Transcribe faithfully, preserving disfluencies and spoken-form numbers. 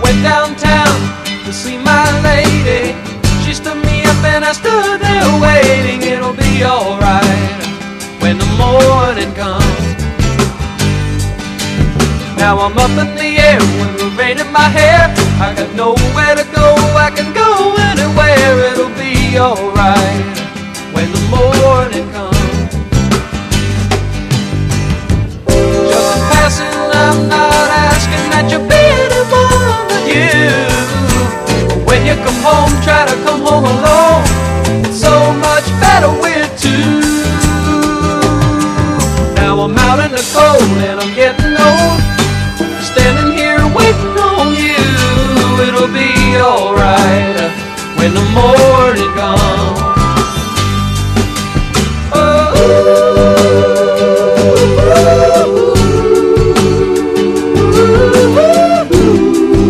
went downtown to see my lady. She stood me up and I stood there waiting. It'll be alright when the morning comes. Now I'm up in the air with the rain in my hair. I got nowhere to go, I can go anywhere. It'll be alright when the morning comes. Just passing, I'm not asking that you be anyone but you. When you come home, try to come home alone. It's so much better with two. Now I'm out in the cold and I'm getting old, standing here waiting on you. It'll be alright when the morning